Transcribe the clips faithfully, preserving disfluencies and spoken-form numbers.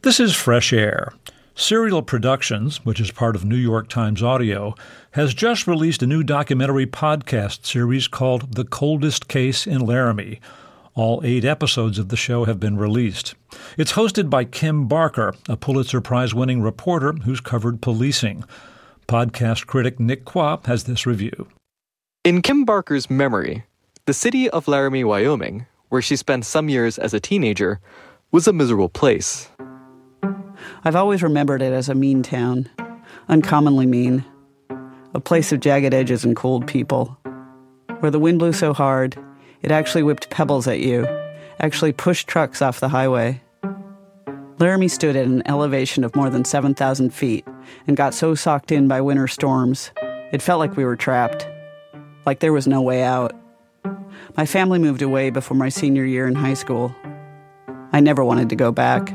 This is Fresh Air. Serial Productions, which is part of New York Times Audio, has just released a new documentary podcast series called The Coldest Case in Laramie. All eight episodes of the show have been released. It's hosted by Kim Barker, a Pulitzer Prize-winning reporter who's covered policing. Podcast critic Nick Quah has this review. In Kim Barker's memory, the city of Laramie, Wyoming, where she spent some years as a teenager, was a miserable place. I've always remembered it as a mean town, uncommonly mean, a place of jagged edges and cold people, where the wind blew so hard, it actually whipped pebbles at you, actually pushed trucks off the highway. Laramie stood at an elevation of more than seven thousand feet and got so socked in by winter storms, it felt like we were trapped, like there was no way out. My family moved away before my senior year in high school. I never wanted to go back.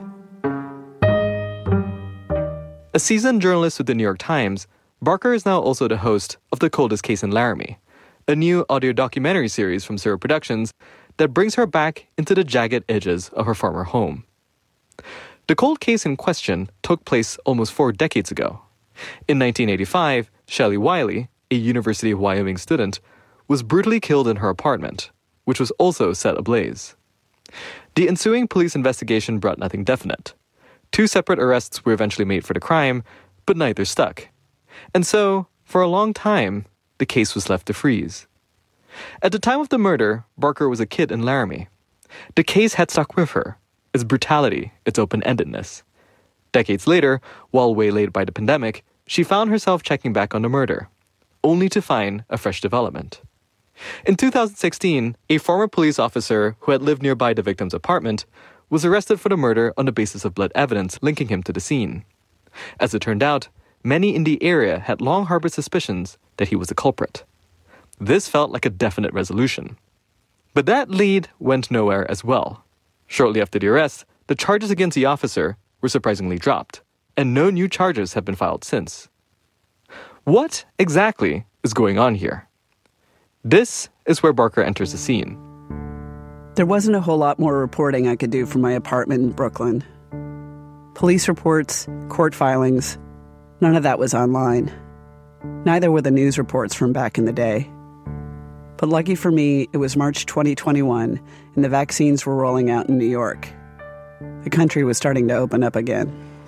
A seasoned journalist with the New York Times, Barker is now also the host of The Coldest Case in Laramie, a new audio documentary series from Serial Productions that brings her back into the jagged edges of her former home. The cold case in question took place almost four decades ago. In nineteen eighty-five, Shelley Wiley, a University of Wyoming student, was brutally killed in her apartment, which was also set ablaze. The ensuing police investigation brought nothing definite. Two separate arrests were eventually made for the crime, but neither stuck. And so, for a long time, the case was left to freeze. At the time of the murder, Barker was a kid in Laramie. The case had stuck with her, its brutality, its open-endedness. Decades later, while waylaid by the pandemic, she found herself checking back on the murder, only to find a fresh development. In two thousand sixteen, a former police officer who had lived nearby the victim's apartment was arrested for the murder on the basis of blood evidence linking him to the scene. As it turned out, many in the area had long harbored suspicions that he was the culprit. This felt like a definite resolution. But that lead went nowhere as well. Shortly after the arrest, the charges against the officer were surprisingly dropped, and no new charges have been filed since. What exactly is going on here? This is where Barker enters the scene. There wasn't a whole lot more reporting I could do from my apartment in Brooklyn. Police reports, court filings, none of that was online. Neither were the news reports from back in the day. But lucky for me, it was March twenty twenty-one, and the vaccines were rolling out in New York. The country was starting to open up again.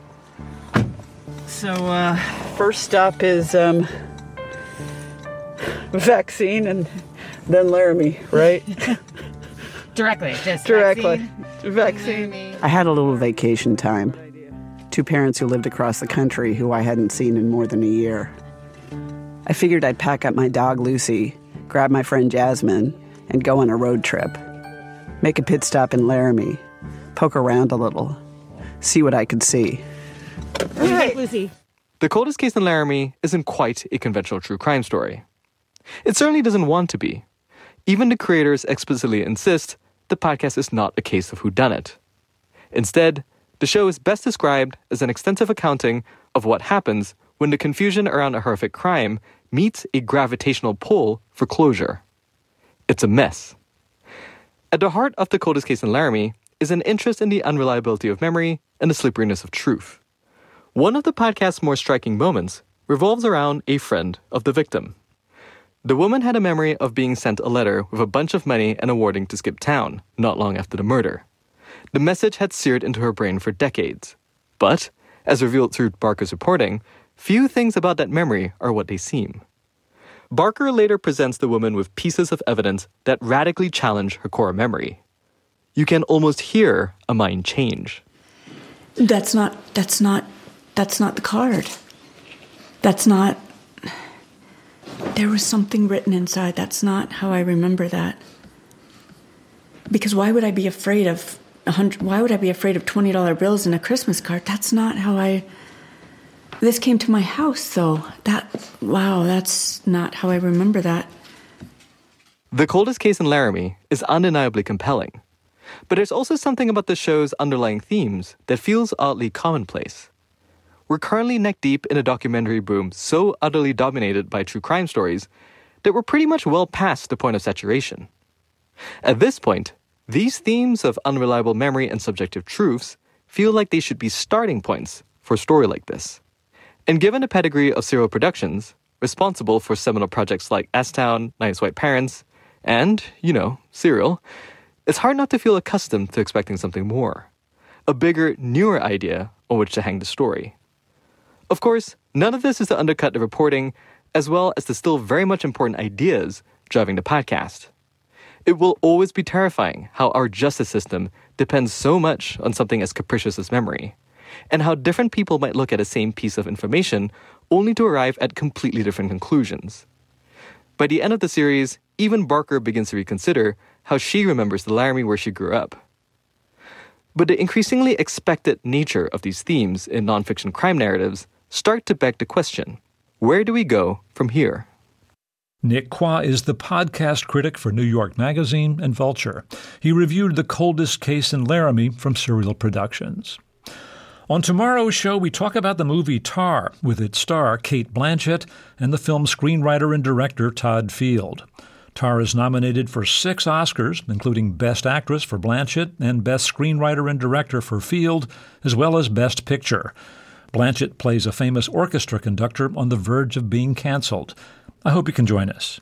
So, uh, first stop is, um, vaccine and then Laramie, right? Directly, just Directly. Vaccine. Vaccine. I had a little vacation time. Two parents who lived across the country who I hadn't seen in more than a year. I figured I'd pack up my dog Lucy, grab my friend Jasmine, and go on a road trip. Make a pit stop in Laramie, poke around a little, see what I could see. All right, Lucy. The Coldest Case in Laramie isn't quite a conventional true crime story. It certainly doesn't want to be. Even the creators explicitly insist the podcast is not a case of whodunit. Instead, the show is best described as an extensive accounting of what happens when the confusion around a horrific crime meets a gravitational pull for closure. It's a mess. At the heart of The Coldest Case in Laramie is an interest in the unreliability of memory and the slipperiness of truth. One of the podcast's more striking moments revolves around a friend of the victim. The woman had a memory of being sent a letter with a bunch of money and a warning to skip town, not long after the murder. The message had seared into her brain for decades. But, as revealed through Barker's reporting, few things about that memory are what they seem. Barker later presents the woman with pieces of evidence that radically challenge her core memory. You can almost hear a mind change. That's not, that's not, that's not the card. That's not... There was something written inside. That's not how I remember that. Because why would I be afraid of a hundred? Why would I be afraid of twenty dollar bills in a Christmas card? That's not how I. This came to my house, though. That wow, that's not how I remember that. The Coldest Case in Laramie is undeniably compelling, but there's also something about the show's underlying themes that feels oddly commonplace. We're currently neck-deep in a documentary boom so utterly dominated by true crime stories that we're pretty much well past the point of saturation. At this point, these themes of unreliable memory and subjective truths feel like they should be starting points for a story like this. And given the pedigree of Serial Productions, responsible for seminal projects like S-Town, Nice White Parents, and, you know, Serial, it's hard not to feel accustomed to expecting something more. A bigger, newer idea on which to hang the story. Of course, none of this is to undercut the reporting, as well as the still very much important ideas driving the podcast. It will always be terrifying how our justice system depends so much on something as capricious as memory, and how different people might look at the same piece of information only to arrive at completely different conclusions. By the end of the series, even Barker begins to reconsider how she remembers the Laramie where she grew up. But the increasingly expected nature of these themes in nonfiction crime narratives start to beg the question, where do we go from here? Nick Quah is the podcast critic for New York Magazine and Vulture. He reviewed The Coldest Case in Laramie from Serial Productions. On tomorrow's show, we talk about the movie Tar, with its star Cate Blanchett and the film's screenwriter and director Todd Field. Tar is nominated for six Oscars, including Best Actress for Blanchett and Best Screenwriter and Director for Field, as well as Best Picture. Blanchett plays a famous orchestra conductor on the verge of being canceled. I hope you can join us.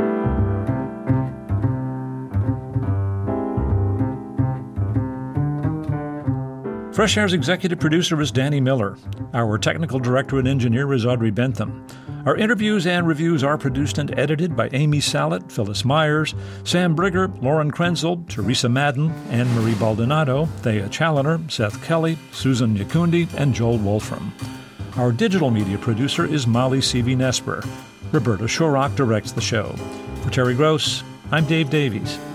Fresh Air's executive producer is Danny Miller. Our technical director and engineer is Audrey Bentham. Our interviews and reviews are produced and edited by Amy Sallet, Phyllis Myers, Sam Brigger, Lauren Krenzel, Teresa Madden, Anne-Marie Baldonado, Thea Challoner, Seth Kelly, Susan Nyakundi, and Joel Wolfram. Our digital media producer is Molly C V Nesper. Roberta Shorrock directs the show. For Terry Gross, I'm Dave Davies.